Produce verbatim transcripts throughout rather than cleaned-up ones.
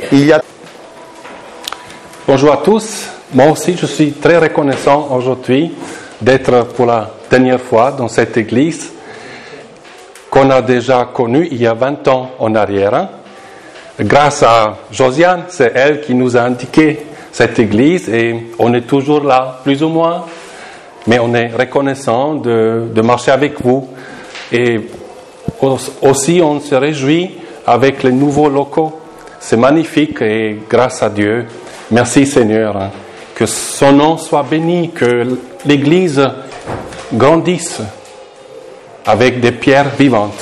Il y a... Bonjour à tous. Moi aussi, je suis très reconnaissant aujourd'hui d'être pour la dernière fois dans cette église qu'on a déjà connue il y a vingt ans en arrière. Grâce à Josiane, c'est elle qui nous a indiqué cette église et on est toujours là, plus ou moins. Mais on est reconnaissant de, de marcher avec vous. Et aussi, on se réjouit avec les nouveaux locaux. C'est magnifique et grâce à Dieu, merci Seigneur, que son nom soit béni, que l'Église grandisse avec des pierres vivantes.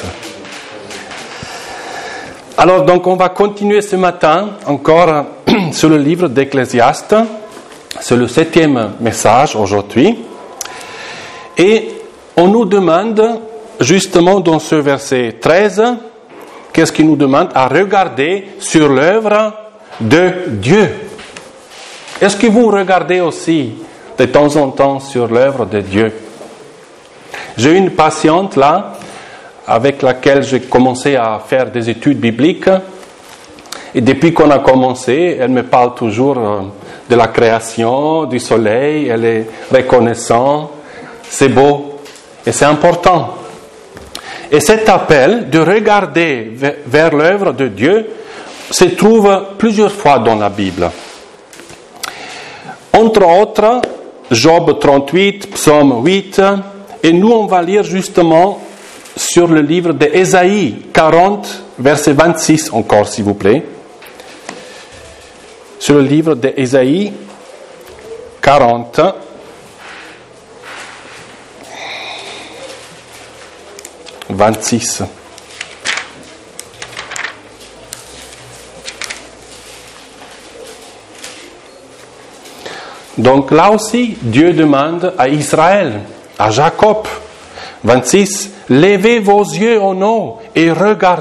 Alors donc on va continuer ce matin encore sur le livre d'Ecclésiaste, c'est le septième message aujourd'hui, et on nous demande justement dans ce verset treize, qu'est-ce qu'il nous demande? À regarder sur l'œuvre de Dieu. Est-ce que vous regardez aussi de temps en temps sur l'œuvre de Dieu? J'ai une patiente là, avec laquelle j'ai commencé à faire des études bibliques. Et depuis qu'on a commencé, elle me parle toujours de la création, du soleil, elle est reconnaissante, c'est beau et c'est important. Et cet appel de regarder vers l'œuvre de Dieu se trouve plusieurs fois dans la Bible. Entre autres, Job trente-huit, Psaume huit, et nous on va lire justement sur le livre d'Ésaïe quarante, verset vingt-six encore s'il vous plaît. Sur le livre d'Ésaïe quarante, vingt-six. Donc là aussi, Dieu demande à Israël, à Jacob, vingt-six, « Levez vos yeux en haut et regardez. »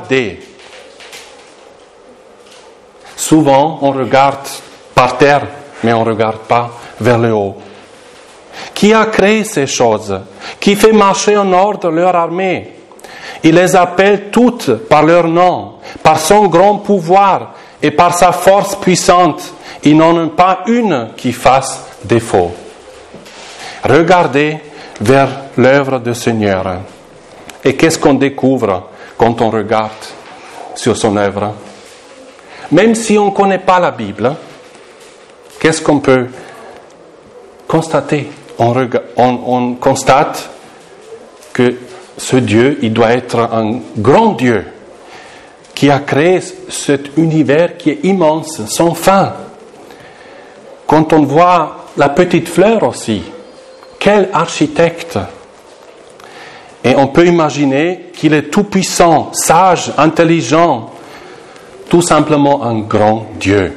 Souvent, on regarde par terre, mais on ne regarde pas vers le haut. Qui a créé ces choses? Qui fait marcher en ordre leur armée? Il les appelle toutes par leur nom, par son grand pouvoir et par sa force puissante. Il n'en a pas une qui fasse défaut. Regardez vers l'œuvre du Seigneur. Et qu'est-ce qu'on découvre quand on regarde sur son œuvre? Même si on ne connaît pas la Bible, qu'est-ce qu'on peut constater? On, rega- on, on constate que ce Dieu, il doit être un grand Dieu qui a créé cet univers qui est immense, sans fin. Quand on voit la petite fleur aussi, quel architecte! Et on peut imaginer qu'il est tout-puissant, sage, intelligent, tout simplement un grand Dieu.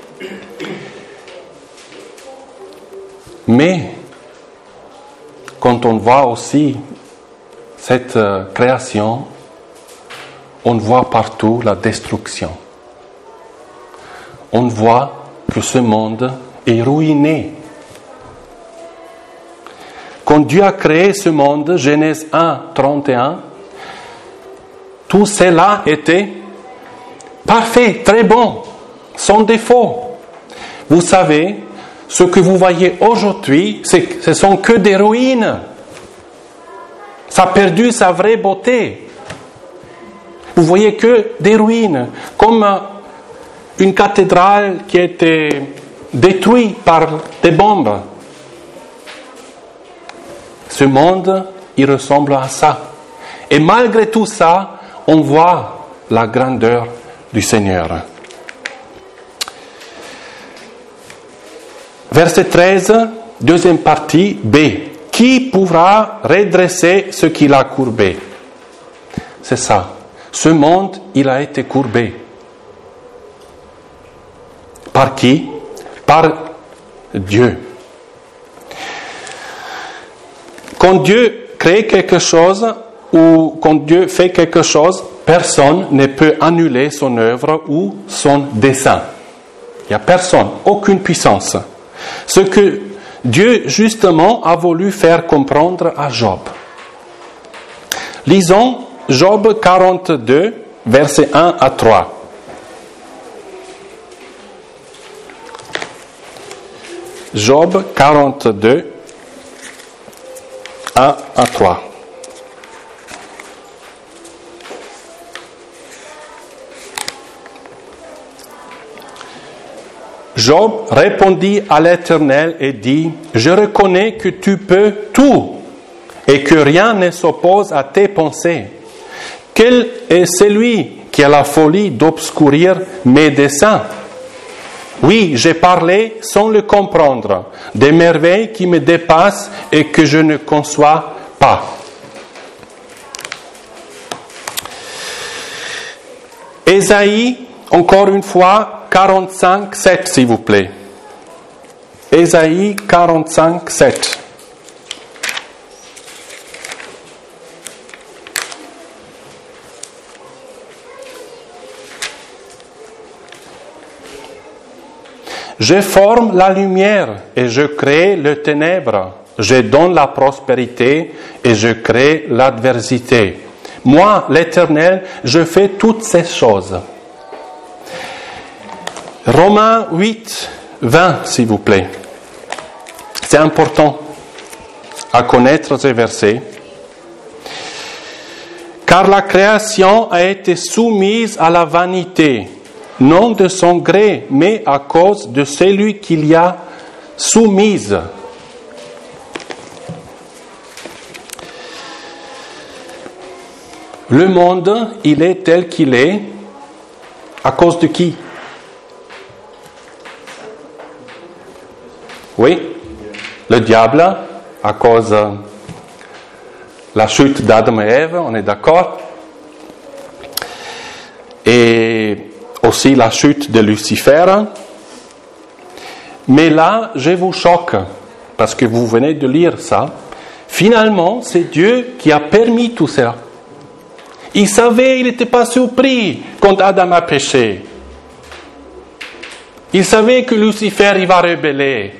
Mais, quand on voit aussi cette euh, création, on voit partout la destruction. On voit que ce monde est ruiné. Quand Dieu a créé ce monde, Genèse un, trente et un, tout cela était parfait, très bon, sans défaut. Vous savez, ce que vous voyez aujourd'hui, c'est, ce sont que des ruines. Ça a perdu sa vraie beauté. Vous voyez que des ruines, comme une cathédrale qui a été détruite par des bombes. Ce monde, il ressemble à ça. Et malgré tout ça, on voit la grandeur du Seigneur. Verset treize, deuxième partie, B. Qui pourra redresser ce qu'il a courbé? C'est ça. Ce monde, il a été courbé. Par qui? Par Dieu. Quand Dieu crée quelque chose ou quand Dieu fait quelque chose, personne ne peut annuler son œuvre ou son dessein. Il n'y a personne, aucune puissance. Ce que Dieu justement a voulu faire comprendre à Job. Lisons Job quarante-deux, versets un à trois. Job quarante-deux, un à trois. Job répondit à l'Éternel et dit, « Je reconnais que tu peux tout et que rien ne s'oppose à tes pensées. Quel est celui qui a la folie d'obscurir mes desseins? Oui, j'ai parlé sans le comprendre, des merveilles qui me dépassent et que je ne conçois pas. » Ésaïe, encore une fois, quarante-cinq, sept, s'il vous plaît. Ésaïe quarante-cinq, sept. Je forme la lumière et je crée le ténèbre. Je donne la prospérité et je crée l'adversité. Moi, l'Éternel, je fais toutes ces choses. Romains huit, vingt, s'il vous plaît. C'est important à connaître ces versets. Car la création a été soumise à la vanité, non de son gré, mais à cause de celui qui l'y a soumise. Le monde, il est tel qu'il est, à cause de qui? Oui, le diable, à cause de la chute d'Adam et Ève, on est d'accord. Et aussi la chute de Lucifer. Mais là, je vous choque, parce que vous venez de lire ça. Finalement, c'est Dieu qui a permis tout ça. Il savait, il n'était pas surpris quand Adam a péché. Il savait que Lucifer, il va rebeller.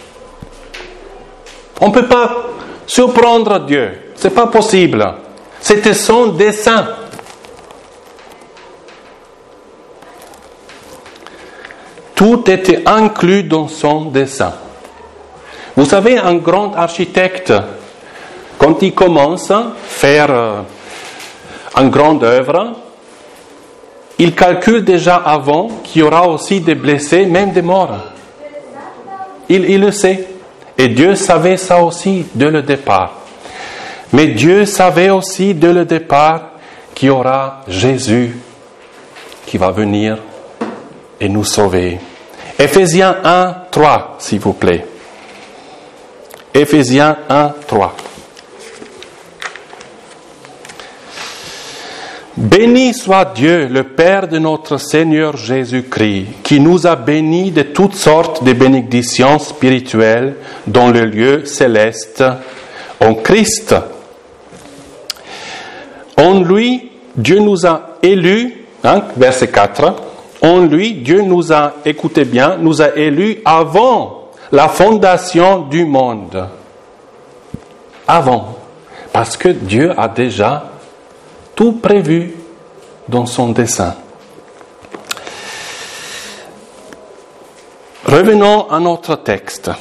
On ne peut pas surprendre Dieu. Ce n'est pas possible. C'était son dessein. Tout était inclus dans son dessein. Vous savez, un grand architecte, quand il commence à faire une grande œuvre, il calcule déjà avant qu'il y aura aussi des blessés, même des morts. Il, il le sait. Et Dieu savait ça aussi dès le départ. Mais Dieu savait aussi dès le départ qu'il y aura Jésus qui va venir et nous sauver. Éphésiens un, trois, s'il vous plaît. Éphésiens un, trois. Béni soit Dieu, le Père de notre Seigneur Jésus-Christ, qui nous a bénis de toutes sortes de bénédictions spirituelles dans le lieu céleste en Christ. En lui, Dieu nous a élus, hein, verset quatre, en lui, Dieu nous a, écoutez bien, nous a élus avant la fondation du monde. Avant. Parce que Dieu a déjà tout prévu dans son dessein. Revenons à notre texte.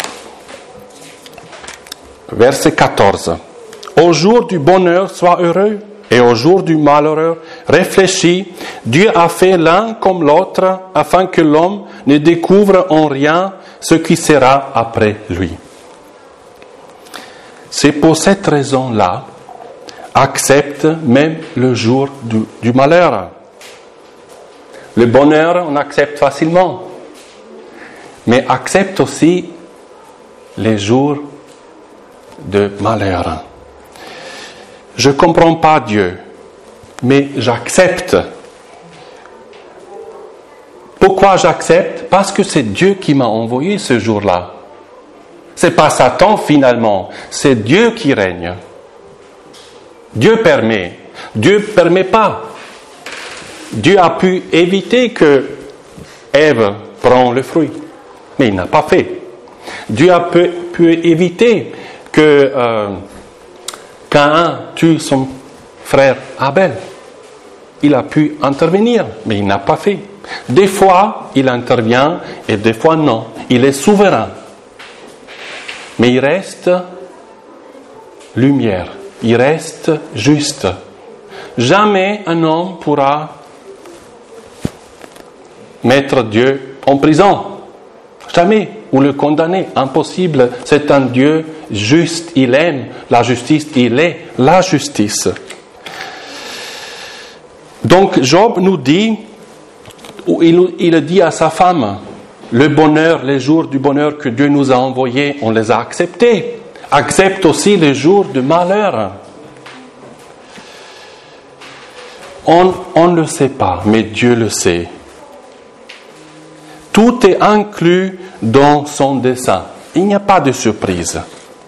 Verset quatorze. Au jour du bonheur, sois heureux, et au jour du malheur, réfléchis. Dieu a fait l'un comme l'autre, afin que l'homme ne découvre en rien ce qui sera après lui. C'est pour cette raison-là, accepte même le jour du, du malheur. Le bonheur, on accepte facilement. Mais accepte aussi les jours de malheur. Je ne comprends pas Dieu, mais j'accepte. Pourquoi j'accepte? Parce que c'est Dieu qui m'a envoyé ce jour-là. Ce n'est pas Satan finalement, c'est Dieu qui règne. Dieu permet. Dieu ne permet pas. Dieu a pu éviter que Ève prenne le fruit, mais il n'a pas fait. Dieu a pu, pu éviter que euh, Caïn tue son frère Abel. Il a pu intervenir, mais il n'a pas fait. Des fois, il intervient et des fois non. Il est souverain. mais il reste lumière, il reste juste. Jamais un homme pourra mettre Dieu en prison. Jamais. Ou le condamner. Impossible. C'est un Dieu juste. Il aime la justice. Il est la justice. Donc Job nous dit, il, il dit à sa femme, le bonheur, les jours du bonheur que Dieu nous a envoyés, on les a acceptés. Accepte aussi les jours de malheur. On, on ne le sait pas, mais Dieu le sait. Tout est inclus dans son dessein. Il n'y a pas de surprise.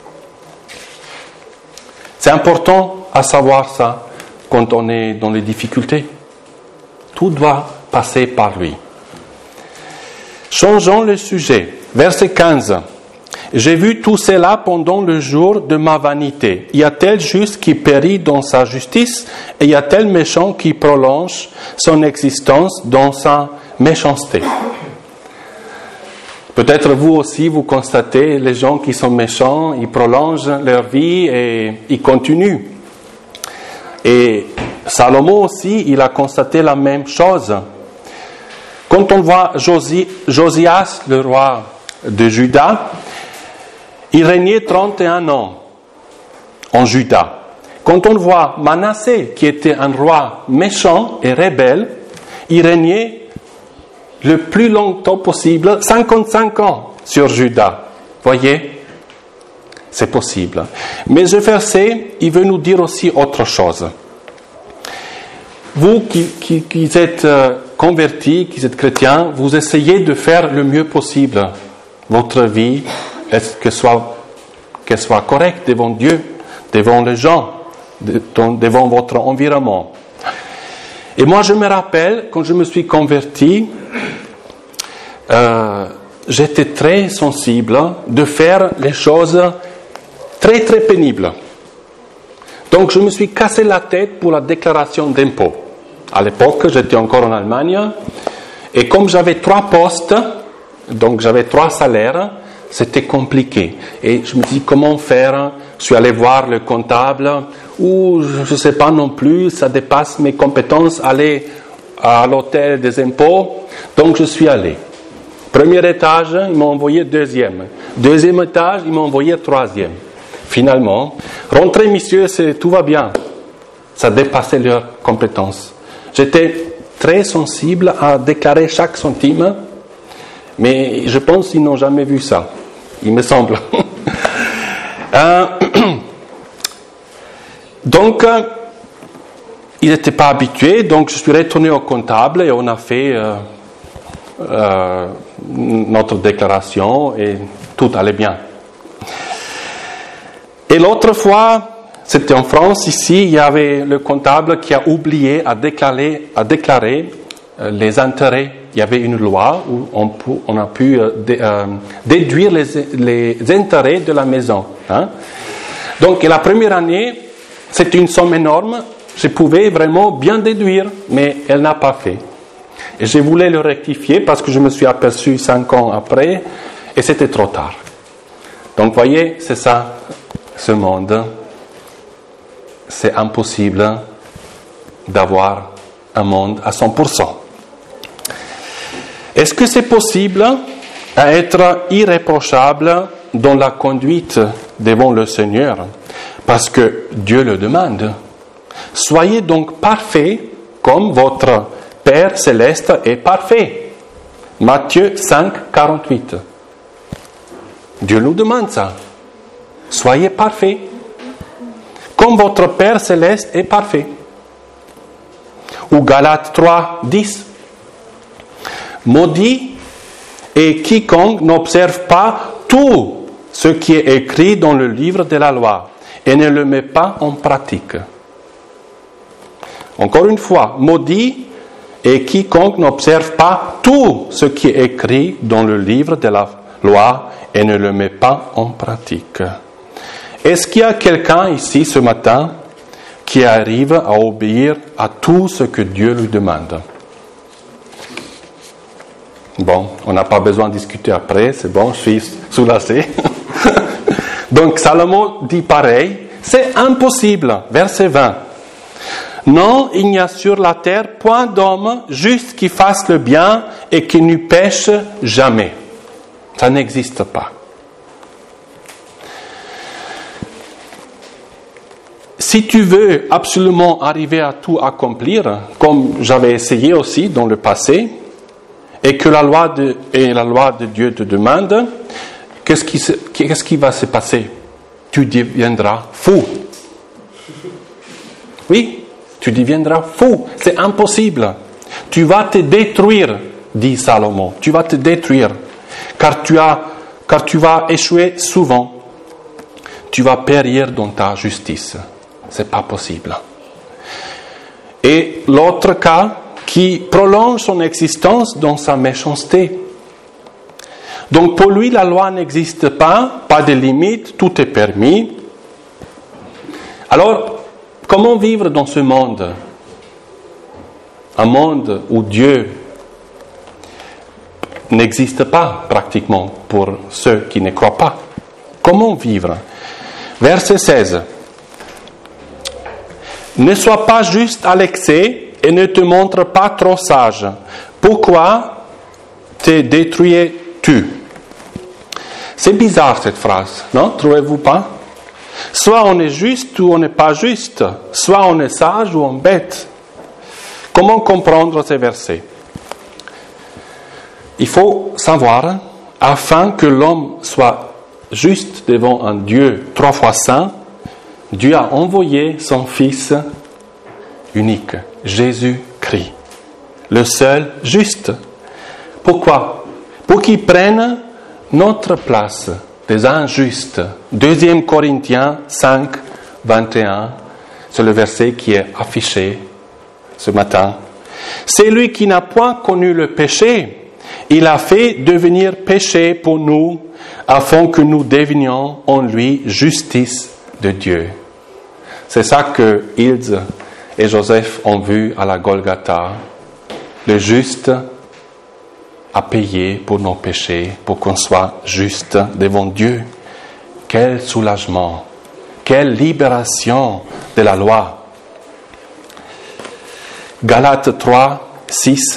C'est important à savoir ça quand on est dans les difficultés. Tout doit passer par lui. Changeons le sujet. Verset quinze. J'ai vu tout cela pendant le jour de ma vanité. Y a-t-il juste qui périt dans sa justice et y a-t-il méchant qui prolonge son existence dans sa méchanceté? Peut-être vous aussi, vous constatez les gens qui sont méchants, ils prolongent leur vie et ils continuent. Et Salomon aussi, il a constaté la même chose. Quand on voit Josi, Josias, le roi de Juda, il régnait trente et un ans en Juda. Quand on voit Manassé, qui était un roi méchant et rebelle, il régnait le plus longtemps possible, cinquante-cinq ans sur Juda. Voyez, c'est possible. Mais ce verset, il veut nous dire aussi autre chose. Vous qui, qui, qui êtes convertis, qui êtes chrétiens, vous essayez de faire le mieux possible votre vie, est-ce que soit, qu'elle soit correcte devant Dieu, devant les gens, devant votre environnement. Et moi, je me rappelle, quand je me suis converti, euh, j'étais très sensible de faire les choses très, très pénibles. Donc, je me suis cassé la tête pour la déclaration d'impôt. À l'époque, j'étais encore en Allemagne, et comme j'avais trois postes, donc j'avais trois salaires, c'était compliqué. Et je me dis, comment faire? Je suis allé voir le comptable, ou je ne sais pas non plus, ça dépasse mes compétences, aller à l'hôtel des impôts. Donc je suis allé. Premier étage, ils m'ont envoyé deuxième. Deuxième étage, ils m'ont envoyé troisième. Finalement, rentrez messieurs, c'est, tout va bien. Ça dépassait leurs compétences. J'étais très sensible à déclarer chaque centime, mais je pense qu'ils n'ont jamais vu ça. Il me semble. euh, donc, euh, ils n'étaient pas habitués, donc je suis retourné au comptable et on a fait euh, euh, notre déclaration et tout allait bien. Et l'autre fois, c'était en France, ici, il y avait le comptable qui a oublié à déclarer, à déclarer euh, les intérêts. Il y avait une loi où on, on a pu euh, dé, euh, déduire les, les intérêts de la maison. Hein. Donc, la première année, c'était une somme énorme. Je pouvais vraiment bien déduire, mais elle n'a pas fait. Et je voulais le rectifier parce que je me suis aperçu cinq ans après et c'était trop tard. Donc, voyez, c'est ça, ce monde. C'est impossible d'avoir un monde à cent pour cent. Est-ce que c'est possible à être irréprochable dans la conduite devant le Seigneur? Parce que Dieu le demande. Soyez donc parfaits comme votre Père céleste est parfait. Matthieu cinq, quarante-huit. Dieu nous demande ça. Soyez parfaits comme votre Père céleste est parfait. Ou Galates trois, dix. Maudit est quiconque n'observe pas tout ce qui est écrit dans le livre de la loi et ne le met pas en pratique. Encore une fois, maudit est quiconque n'observe pas tout ce qui est écrit dans le livre de la loi et ne le met pas en pratique. Est-ce qu'il y a quelqu'un ici ce matin qui arrive à obéir à tout ce que Dieu lui demande? Bon, on n'a pas besoin de discuter après, c'est bon, je suis soulagé. Donc Salomon dit pareil, c'est impossible. Verset vingt. Non, il n'y a sur la terre point d'homme juste qui fasse le bien et qui ne pêche jamais. Ça n'existe pas. Si tu veux absolument arriver à tout accomplir, comme j'avais essayé aussi dans le passé, et que la loi de, et la loi de Dieu te demande, qu'est-ce qui, se, qu'est-ce qui va se passer? Tu deviendras fou. Oui, tu deviendras fou. C'est impossible. Tu vas te détruire, dit Salomon. Tu vas te détruire, car tu, as, car tu vas échouer souvent. Tu vas périr dans ta justice. C'est pas possible. Et l'autre cas, qui prolonge son existence dans sa méchanceté. Donc pour lui, la loi n'existe pas, pas de limite, tout est permis. Alors, comment vivre dans ce monde? Un monde où Dieu n'existe pas pratiquement pour ceux qui ne croient pas. Comment vivre? Verset seize. Ne sois pas juste à l'excès et ne te montre pas trop sage. Pourquoi te détruis-tu? C'est bizarre cette phrase, non? Trouvez-vous pas? Soit on est juste ou on n'est pas juste. Soit on est sage ou on est bête. Comment comprendre ces versets? Il faut savoir, afin que l'homme soit juste devant un Dieu trois fois saint, Dieu a envoyé son Fils unique, Jésus-Christ, le seul juste. Pourquoi? Pour qu'il prenne notre place des injustes. Deuxième Corinthiens cinq, vingt et un, c'est le verset qui est affiché ce matin. C'est lui qui n'a point connu le péché. Il a fait devenir péché pour nous, afin que nous devenions en lui justice de Dieu. C'est ça que Hilde et Joseph ont vu à la Golgotha. Le juste a payé pour nos péchés, pour qu'on soit juste devant Dieu. Quel soulagement, quelle libération de la loi. Galates trois, six.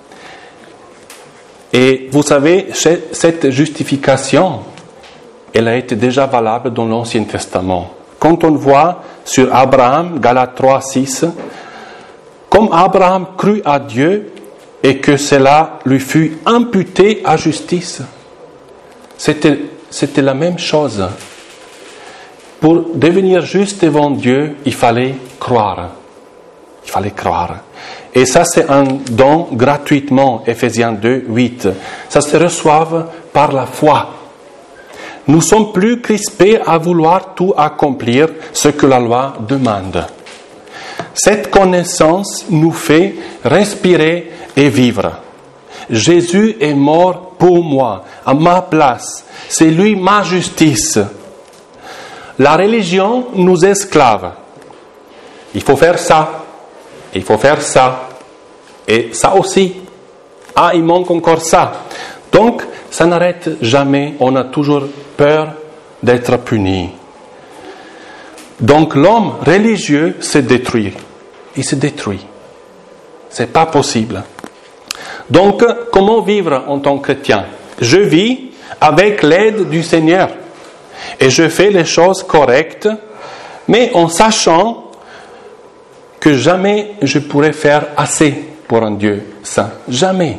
Et vous savez, cette justification, elle a été déjà valable dans l'Ancien Testament. Quand on voit sur Abraham, Galates trois, six, comme Abraham crut à Dieu et que cela lui fut imputé à justice. C'était, c'était la même chose. Pour devenir juste devant Dieu, il fallait croire. Il fallait croire. Et ça, c'est un don gratuitement, Ephésiens deux, huit. Ça se reçoit par la foi. Nous sommes plus crispés à vouloir tout accomplir ce que la loi demande. Cette connaissance nous fait respirer et vivre. Jésus est mort pour moi, à ma place. C'est lui ma justice. La religion nous esclave. Il faut faire ça. Il faut faire ça. Et ça aussi. Ah, il manque encore ça. Donc, ça n'arrête jamais. On a toujours peur d'être puni. Donc, l'homme religieux se détruit. Il se détruit. C'est pas possible. Donc, comment vivre en tant que chrétien? Je vis avec l'aide du Seigneur. Et je fais les choses correctes, mais en sachant que jamais je pourrai faire assez pour un Dieu saint. Jamais.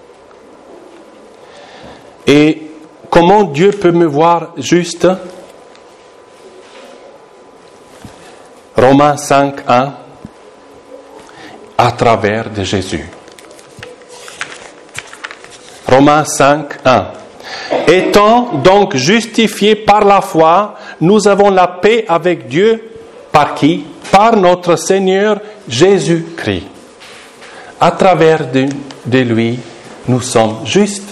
Et comment Dieu peut me voir juste? Romains cinq, un, à travers de Jésus. Romains cinq, un. Étant donc justifiés par la foi, nous avons la paix avec Dieu. Par qui? Par notre Seigneur Jésus-Christ. À travers de, de lui, nous sommes justes.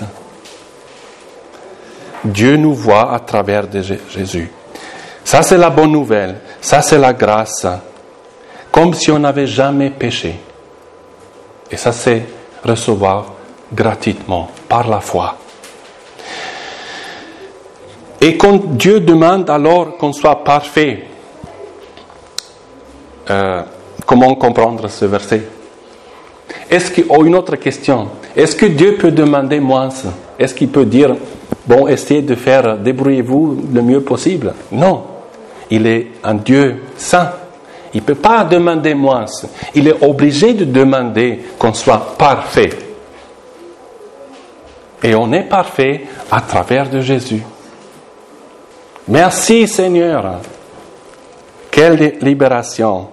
Dieu nous voit à travers de Jésus. Ça, c'est la bonne nouvelle. Ça, c'est la grâce. Comme si on n'avait jamais péché. Et ça, c'est recevoir gratuitement, par la foi. Et quand Dieu demande alors qu'on soit parfait, euh, comment comprendre ce verset? Est-ce que, oh, une autre question, est-ce que Dieu peut demander moins? Est-ce qu'il peut dire, bon, essayez de faire, débrouillez-vous le mieux possible? Non, il est un Dieu saint. Il ne peut pas demander moins. Il est obligé de demander qu'on soit parfait. Et on est parfait à travers de Jésus. Merci Seigneur. Quelle libération.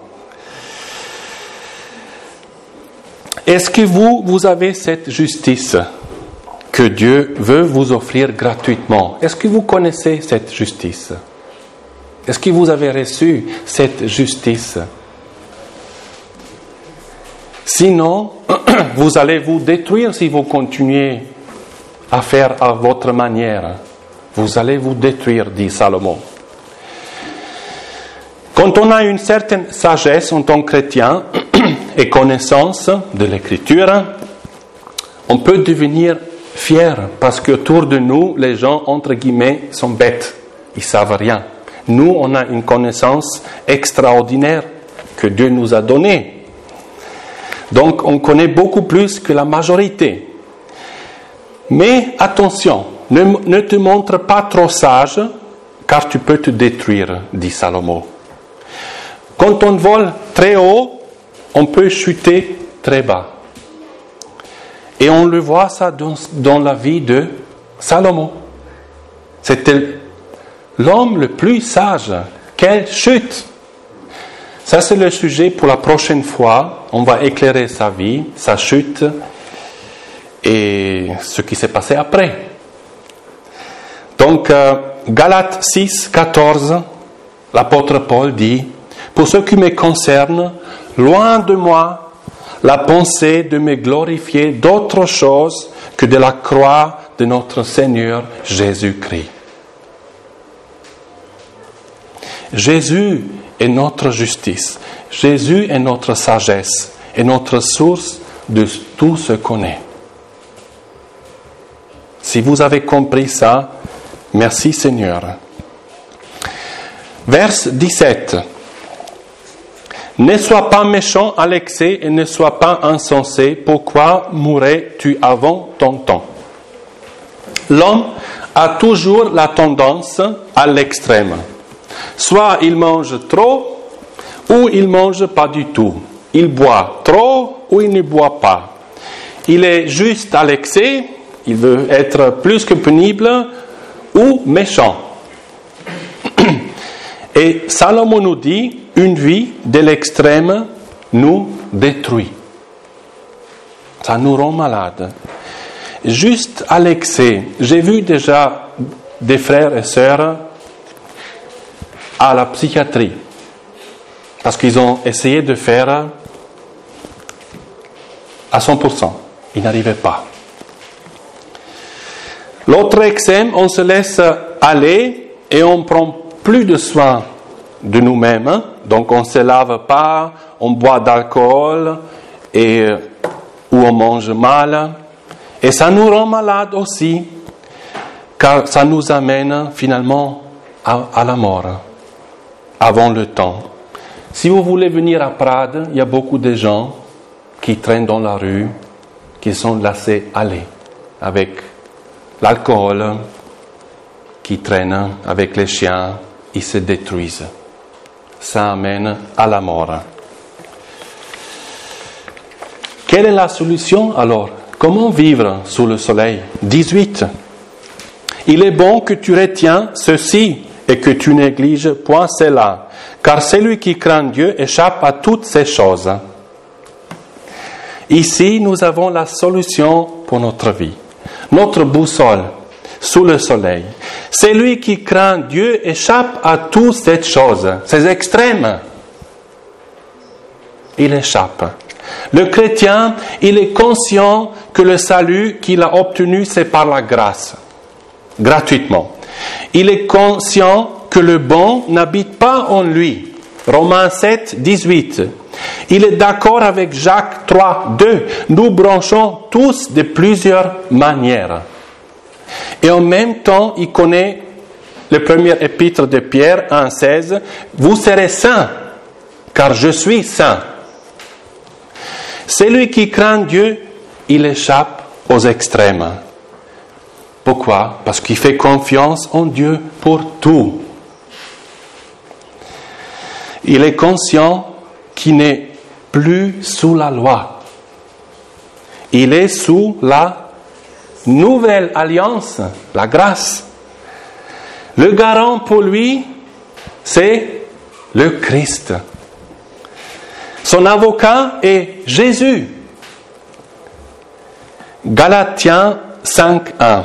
Est-ce que vous, vous avez cette justice que Dieu veut vous offrir gratuitement? Est-ce que vous connaissez cette justice? Est-ce que vous avez reçu cette justice? Sinon, vous allez vous détruire si vous continuez à faire à votre manière. Vous allez vous détruire, dit Salomon. Quand on a une certaine sagesse en tant que chrétien et connaissance de l'Écriture, on peut devenir fier parce qu'autour de nous, les gens, entre guillemets, sont bêtes. Ils ne savent rien. Nous, on a une connaissance extraordinaire que Dieu nous a donnée. Donc, on connaît beaucoup plus que la majorité. Mais attention, ne, ne te montre pas trop sage, car tu peux te détruire, dit Salomon. Quand on vole très haut, on peut chuter très bas. Et on le voit ça dans, dans la vie de Salomon. C'était l'homme le plus sage. Quelle chute! Ça, c'est le sujet pour la prochaine fois. On va éclairer sa vie, sa chute et ce qui s'est passé après. Donc, euh, Galates six, quatorze, l'apôtre Paul dit « Pour ce qui me concerne, loin de moi la pensée de me glorifier d'autre chose que de la croix de notre Seigneur Jésus-Christ. » Jésus est notre justice. Jésus est notre sagesse et notre source de tout ce qu'on est. Si vous avez compris ça, merci Seigneur. Verset dix-sept. Ne sois pas méchant à l'excès et ne sois pas insensé. Pourquoi mourrais-tu avant ton temps? L'homme a toujours la tendance à l'extrême. Soit il mange trop, ou il ne mange pas du tout. Il boit trop, ou il ne boit pas. Il est juste à l'excès, il veut être plus que pénible, ou méchant. Et Salomon nous dit, une vie de l'extrême nous détruit. Ça nous rend malade. Juste à l'excès. J'ai vu déjà des frères et sœurs à la psychiatrie. Parce qu'ils ont essayé de faire à cent pour cent. Ils n'arrivaient pas. L'autre extrême, on se laisse aller et on prend plus de soin de nous-mêmes. Donc on ne se lave pas, on boit d'alcool et, ou on mange mal. Et ça nous rend malade aussi, car ça nous amène finalement à, à la mort, avant le temps. Si vous voulez venir à Prades, il y a beaucoup de gens qui traînent dans la rue, qui sont laissés aller avec l'alcool, qui traînent avec les chiens, ils se détruisent. Ça amène à la mort. Quelle est la solution alors? Comment vivre sous le soleil? dix-huit. Il est bon que tu retiens ceci et que tu négliges point cela, car celui qui craint Dieu échappe à toutes ces choses. Ici, nous avons la solution pour notre vie. Notre boussole sous le soleil. Celui qui craint Dieu échappe à toutes ces choses, ces extrêmes. Il échappe. Le chrétien, il est conscient que le salut qu'il a obtenu, c'est par la grâce, gratuitement. Il est conscient que le bon n'habite pas en lui. Romains sept, dix-huit. Il est d'accord avec Jacques trois, deux. Nous branchons tous de plusieurs manières. Et en même temps, il connaît le premier épître de Pierre un seize, vous serez saints, car je suis saint. Celui qui craint Dieu, il échappe aux extrêmes. Pourquoi? Parce qu'il fait confiance en Dieu pour tout. Il est conscient qu'il n'est plus sous la loi. Il est sous la nouvelle alliance, la grâce. Le garant pour lui, c'est le Christ. Son avocat est Jésus. Galatiens cinq un.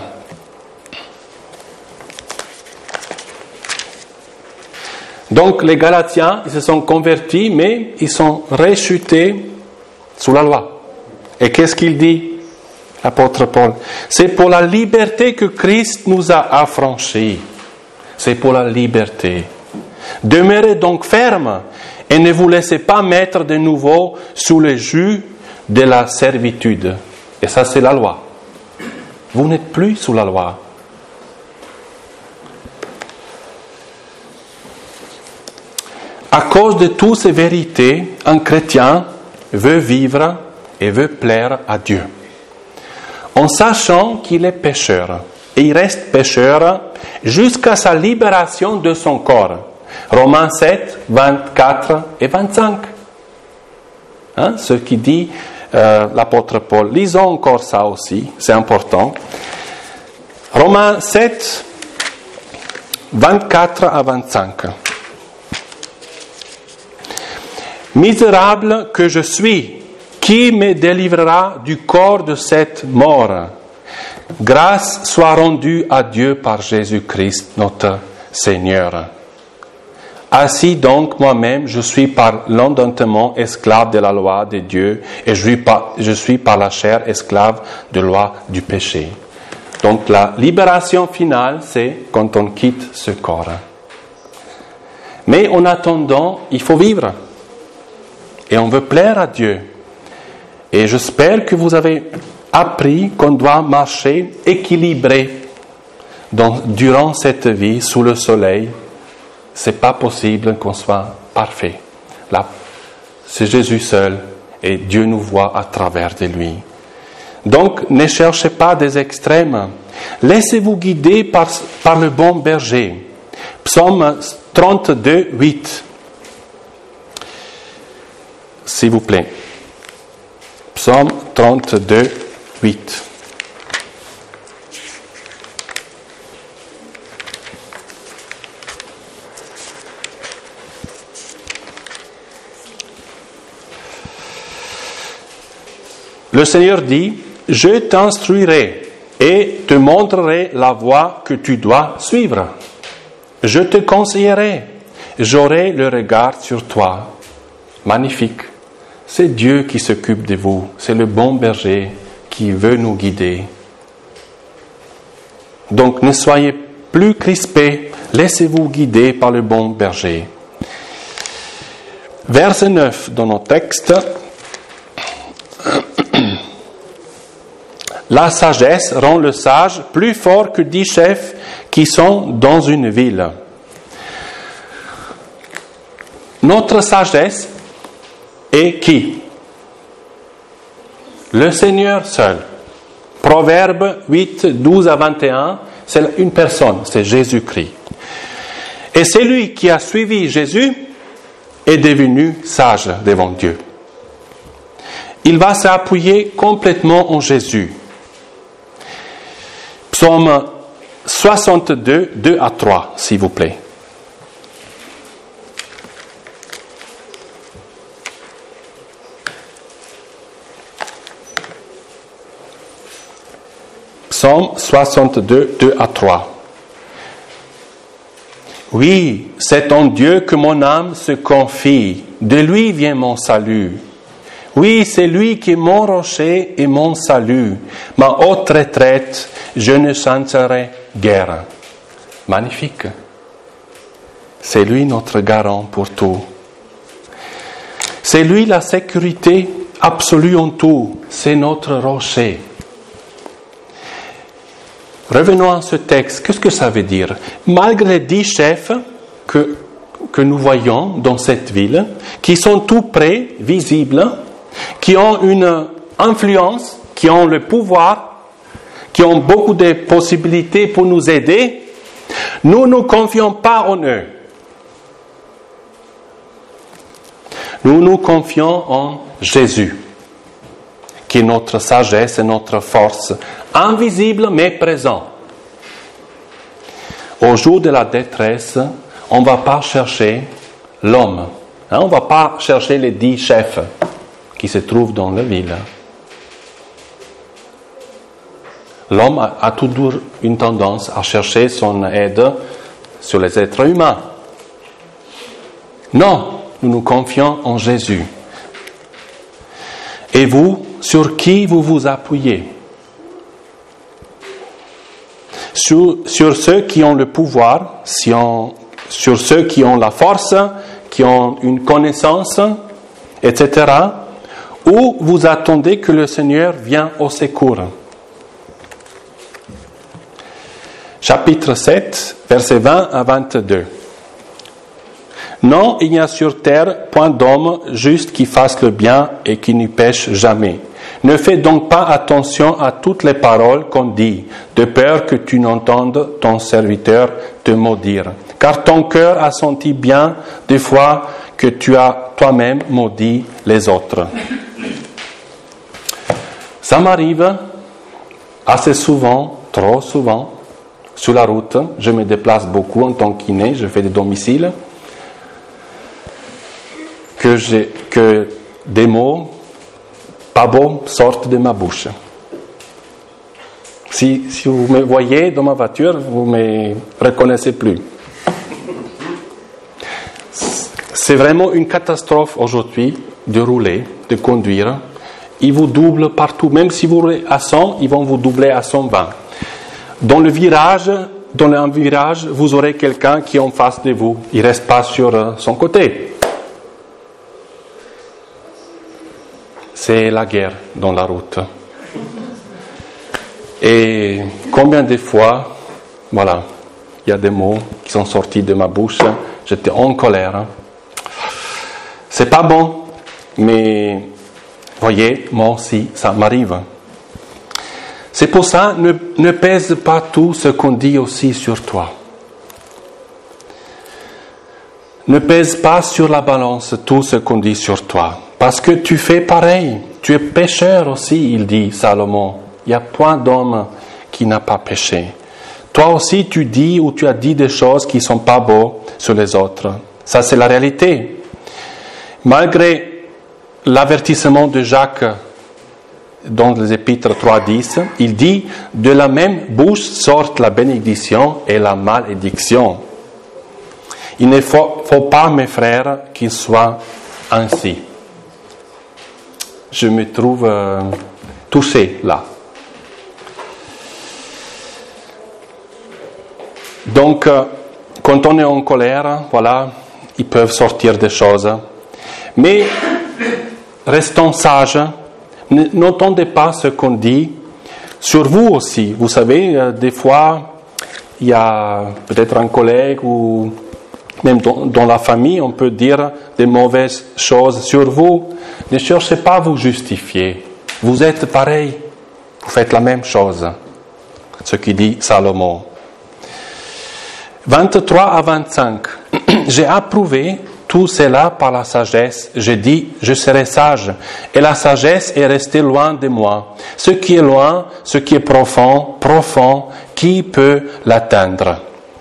Donc les Galatiens, ils se sont convertis, mais ils sont rechutés sous la loi. Et qu'est-ce qu'il dit, l'apôtre Paul? C'est pour la liberté que Christ nous a affranchis. C'est pour la liberté. Demeurez donc fermes et ne vous laissez pas mettre de nouveau sous le joug de la servitude. Et ça, c'est la loi. Vous n'êtes plus sous la loi. À cause de toutes ces vérités, un chrétien veut vivre et veut plaire à Dieu, en sachant qu'il est pécheur. Et il reste pécheur jusqu'à sa libération de son corps. Romains sept, vingt-quatre et vingt-cinq. Hein, ce qui dit euh, l'apôtre Paul. Lisons encore ça aussi, c'est important. Romains sept, vingt-quatre à vingt-cinq. Misérable que je suis, qui me délivrera du corps de cette mort? Grâce soit rendue à Dieu par Jésus-Christ, notre Seigneur. Ainsi donc, moi-même, je suis par l'endettement esclave de la loi de Dieu et je suis par, je suis par la chair esclave de la loi du péché. Donc la libération finale, c'est quand on quitte ce corps. Mais en attendant, il faut vivre. Et on veut plaire à Dieu. Et j'espère que vous avez appris qu'on doit marcher équilibré dans, durant cette vie sous le soleil. Ce n'est pas possible qu'on soit parfait. Là, c'est Jésus seul et Dieu nous voit à travers de lui. Donc, ne cherchez pas des extrêmes. Laissez-vous guider par, par le bon berger. Psaume trente-deux, huit. S'il vous plaît. Psaume trente-deux, huit. Le Seigneur dit, « Je t'instruirai et te montrerai la voie que tu dois suivre. Je te conseillerai, j'aurai le regard sur toi. » Magnifique. C'est Dieu qui s'occupe de vous. C'est le bon berger qui veut nous guider. Donc ne soyez plus crispés. Laissez-vous guider par le bon berger. Verset neuf dans nos textes. La sagesse rend le sage plus fort que dix chefs qui sont dans une ville. Notre sagesse est qui? Le Seigneur seul. Proverbe huit, douze à vingt et un, c'est une personne, c'est Jésus-Christ. Et celui qui a suivi Jésus est devenu sage devant Dieu. Il va s'appuyer complètement en Jésus. Psaume soixante-deux, deux à trois, s'il vous plaît. Psaume soixante-deux, deux à trois. Oui, c'est en Dieu que mon âme se confie. De lui vient mon salut. Oui, c'est lui qui est mon rocher et mon salut. Ma haute retraite, je ne chanterai guère. Magnifique. C'est lui notre garant pour tout. C'est lui la sécurité absolue en tout. C'est notre rocher. revenons à ce texte. Qu'est-ce que ça veut dire? Malgré les dix chefs que, que nous voyons dans cette ville, qui sont tout près, visibles, qui ont une influence, qui ont le pouvoir, qui ont beaucoup de possibilités pour nous aider, nous ne nous confions pas en eux. Nous nous confions en Jésus, qui est notre sagesse et notre force, invisible mais présent. Au jour de la détresse, on ne va pas chercher l'homme. Hein, on ne va pas chercher les dix chefs qui se trouvent dans la ville. L'homme a, a toujours une tendance à chercher son aide sur les êtres humains. Non, nous nous confions en Jésus. Et vous, sur qui vous vous appuyez? Sur, sur ceux qui ont le pouvoir, si on, sur ceux qui ont la force, qui ont une connaissance, et cetera. Ou vous attendez que le Seigneur vienne au secours? Chapitre sept, versets vingt à vingt-deux. Non, il n'y a sur terre point d'homme juste qui fasse le bien et qui n'y pêche jamais. Ne fais donc pas attention à toutes les paroles qu'on dit, de peur que tu n'entendes ton serviteur te maudire. Car ton cœur a senti bien des fois que tu as toi-même maudit les autres. Ça m'arrive assez souvent, trop souvent, sur la route. Je me déplace beaucoup en tant que kiné, je fais des domiciles. Que, j'ai, que des mots pas bons sortent de ma bouche. Si, si vous me voyez dans ma voiture, vous ne me reconnaissez plus. C'est vraiment une catastrophe aujourd'hui de rouler, de conduire. Ils vous doublent partout. Même si vous roulez à cent, ils vont vous doubler à cent vingt. Dans le virage, dans un virage, vous aurez quelqu'un qui est en face de vous. Il ne reste pas sur son côté. C'est la guerre dans la route. Et combien de fois, voilà, il y a des mots qui sont sortis de ma bouche, j'étais en colère. C'est pas bon, mais voyez, moi aussi, ça m'arrive. C'est pour ça, ne, ne pèse pas tout ce qu'on dit aussi sur toi. Ne pèse pas sur la balance tout ce qu'on dit sur toi. Parce que tu fais pareil. Tu es pécheur aussi, il dit Salomon. Il n'y a point d'homme qui n'a pas péché. Toi aussi, tu dis ou tu as dit des choses qui ne sont pas bonnes sur les autres. Ça, c'est la réalité. Malgré l'avertissement de Jacques dans les Épîtres trois dix, il dit « De la même bouche sortent la bénédiction et la malédiction. » Il ne faut, faut pas, mes frères, qu'il soit ainsi. Je me trouve euh, touché là. Donc, euh, quand on est en colère, voilà, ils peuvent sortir des choses. Mais restons sages. N'entendez pas ce qu'on dit sur vous aussi. Vous savez, euh, des fois, il y a peut-être un collègue ou même dans, dans la famille, on peut dire des mauvaises choses sur vous. Ne cherchez pas à vous justifier. Vous êtes pareil. Vous faites la même chose. Ce qui dit Salomon. vingt-trois à vingt-cinq. J'ai approuvé tout cela par la sagesse. J'ai dit, je serai sage. Et la sagesse est restée loin de moi. Ce qui est loin, ce qui est profond, profond, qui peut l'atteindre?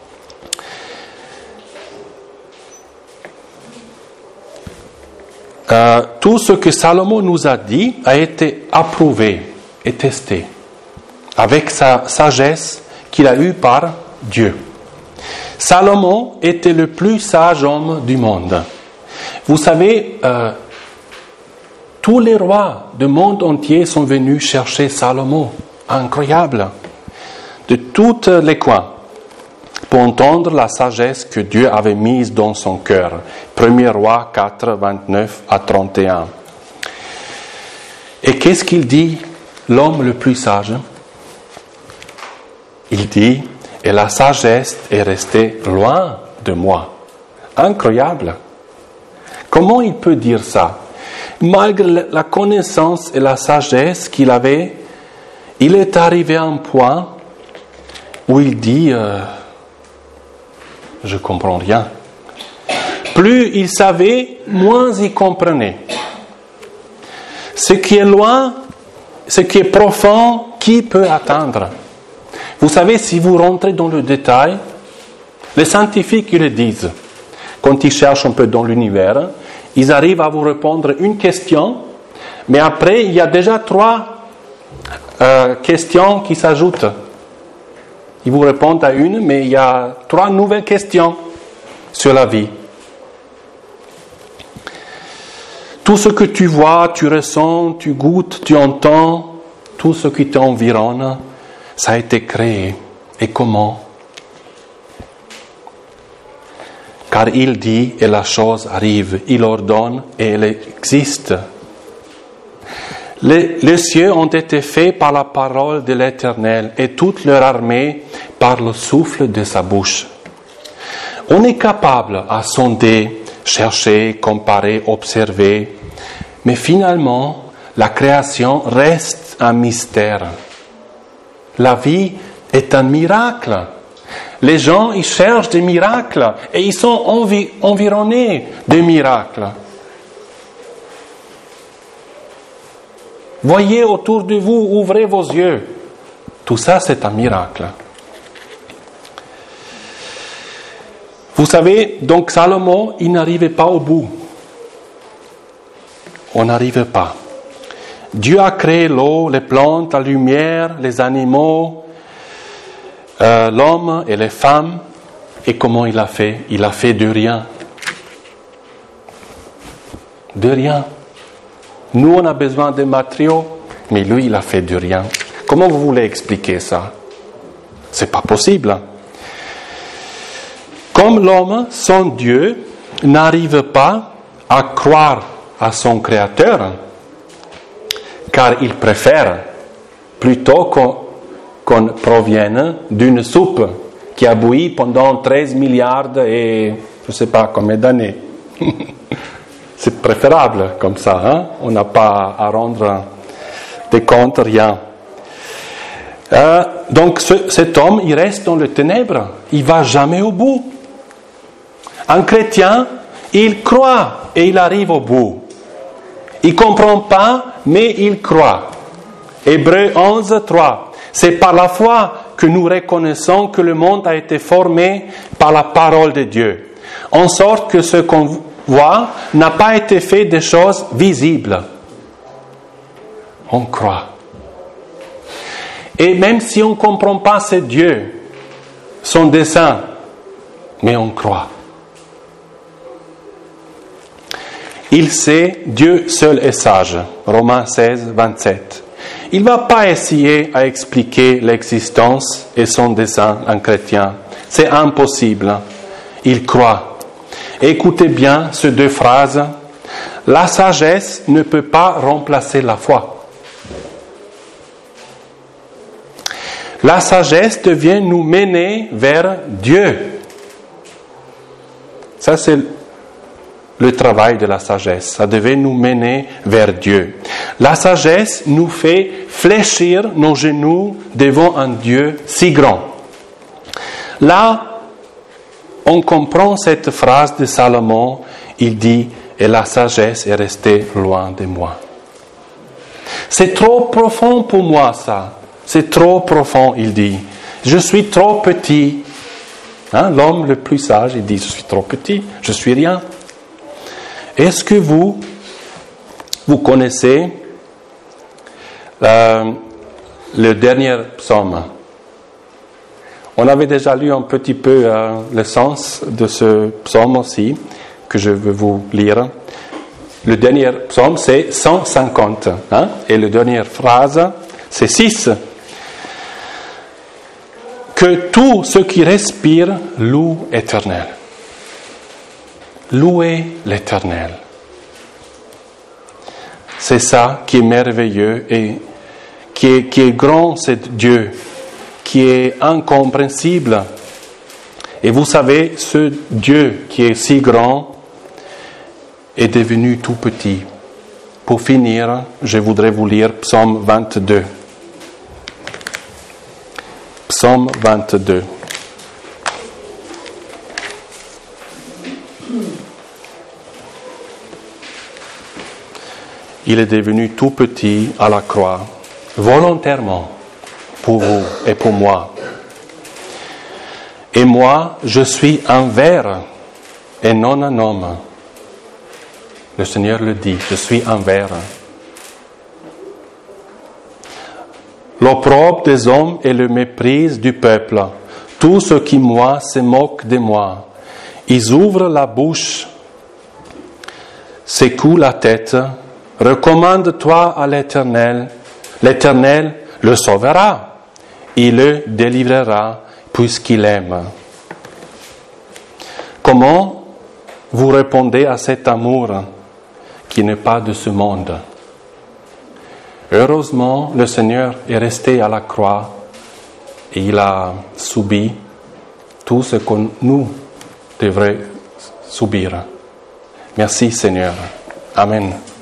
Euh, tout ce que Salomon nous a dit a été approuvé et testé avec sa sagesse qu'il a eue par Dieu. Salomon était le plus sage homme du monde. Vous savez, euh, tous les rois du monde entier sont venus chercher Salomon. Incroyable. De tous les coins. Pour entendre la sagesse que Dieu avait mise dans son cœur. Premier roi quatre, vingt-neuf à trente et un. Et qu'est-ce qu'il dit, l'homme le plus sage? il dit, et la sagesse est restée loin de moi. Incroyable. Comment il peut dire ça? Malgré la connaissance et la sagesse qu'il avait, il est arrivé à un point où il dit euh, « Je ne comprends rien ». Plus il savait, moins il comprenait. Ce qui est loin, ce qui est profond, qui peut atteindre? Vous savez, si vous rentrez dans le détail, les scientifiques ils le disent. Quand ils cherchent un peu dans l'univers, ils arrivent à vous répondre une question, mais après, il y a déjà trois euh, questions qui s'ajoutent. Ils vous répondent à une, mais il y a trois nouvelles questions sur la vie. Tout ce que tu vois, tu ressens, tu goûtes, tu entends, tout ce qui t'environne, ça a été créé. Et comment? Car il dit et la chose arrive, il ordonne et elle existe. Les, les cieux ont été faits par la parole de l'Éternel et toute leur armée par le souffle de sa bouche. On est capable à sonder, chercher, comparer, observer, mais finalement, la création reste un mystère. La vie est un miracle. Les gens, ils cherchent des miracles et ils sont envi- environnés de miracles. Voyez autour de vous, ouvrez vos yeux. Tout ça, c'est un miracle. Vous savez, donc Salomon, il n'arrivait pas au bout. On n'arrive pas. Dieu a créé l'eau, les plantes, la lumière, les animaux, euh, l'homme et les femmes. Et comment il a fait? Il a fait de rien. De rien. Nous, on a besoin de matériaux, mais lui, il a fait de rien. Comment vous voulez expliquer ça? C'est pas possible. Comme l'homme, son Dieu, n'arrive pas à croire à son Créateur, car il préfère plutôt qu'on, qu'on provienne d'une soupe qui a bouilli pendant treize milliards et je ne sais pas combien d'années. C'est préférable comme ça, hein? On n'a pas à rendre des comptes, rien. Euh, donc ce, cet homme, il reste dans les ténèbres, il ne va jamais au bout. Un chrétien, il croit et il arrive au bout. Il ne comprend pas, mais il croit. Hébreux onze, trois. C'est par la foi que nous reconnaissons que le monde a été formé par la parole de Dieu, en sorte que ce qu'on voit n'a pas été fait de choses visibles. On croit. Et même si on ne comprend pas c'est Dieu, son dessein, mais on croit. Il sait, Dieu seul est sage. Romains seize, vingt-sept. Il ne va pas essayer à expliquer l'existence et son dessein en chrétien. C'est impossible. Il croit. Écoutez bien ces deux phrases. La sagesse ne peut pas remplacer la foi. La sagesse devient nous mener vers Dieu. Ça, c'est le travail de la sagesse. Ça devait nous mener vers Dieu. La sagesse nous fait fléchir nos genoux devant un Dieu si grand. Là, on comprend cette phrase de Salomon. Il dit, et la sagesse est restée loin de moi. C'est trop profond pour moi, ça. C'est trop profond, il dit. Je suis trop petit. Hein, l'homme le plus sage, il dit, je suis trop petit, je suis rien. Est-ce que vous, vous connaissez euh, le dernier psaume? On avait déjà lu un petit peu euh, le sens de ce psaume aussi, que je veux vous lire. Le dernier psaume, c'est cent cinquante. Hein, et la dernière phrase, c'est six. Que tout ce qui respire loue l'Éternel. Louez l'Éternel. C'est ça qui est merveilleux et qui est, qui est grand, c'est Dieu. qui est incompréhensible. Et vous savez, ce Dieu qui est si grand est devenu tout petit. Pour finir, je voudrais vous lire Psaume vingt-deux. Psaume vingt-deux. Il est devenu tout petit à la croix, volontairement, pour vous et pour moi. Et moi, je suis un ver et non un homme. Le Seigneur le dit, je suis un ver. L'opprobre des hommes et le mépris du peuple. Tous ceux qui, moi, se moquent de moi. Ils ouvrent la bouche, secouent la tête. Recommande-toi à l'Éternel. L'Éternel le sauvera. Il le délivrera puisqu'il aime. Comment vous répondez à cet amour qui n'est pas de ce monde? Heureusement, le Seigneur est resté à la croix et il a subi tout ce que nous devrions subir. Merci Seigneur. Amen.